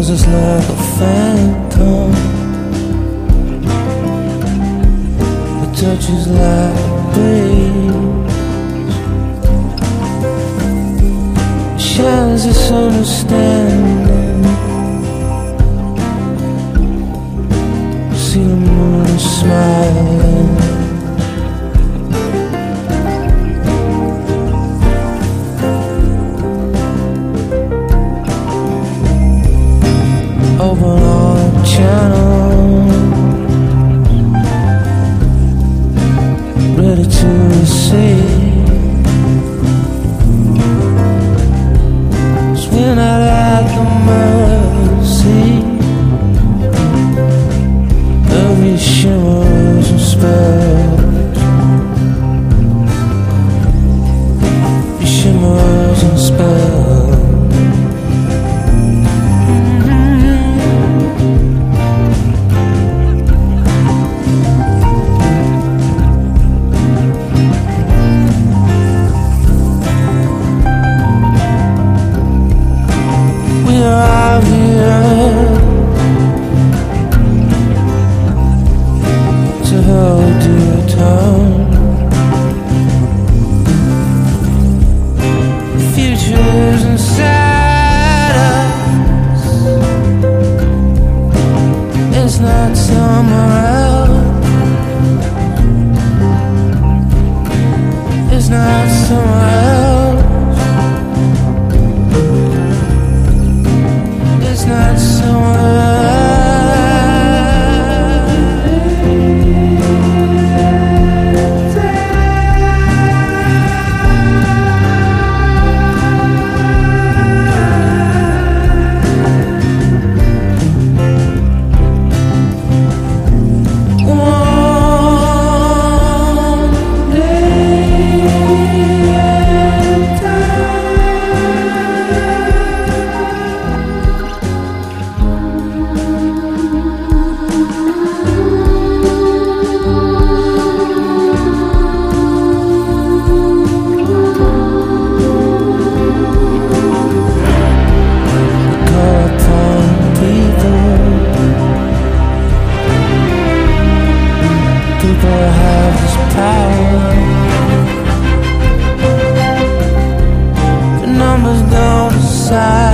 poses like a phantom. It touches like a breeze, shatters this understanding. See the moon smiling. Open on a channel, ready to receive. Swing out at the mercy of your shimmers and spells, your shimmers and spells. Out here to hold your tongue. The future's inside us, it's not somewhere else. It's not somewhere else. Not somewhere. People have this power, the numbers don't decide.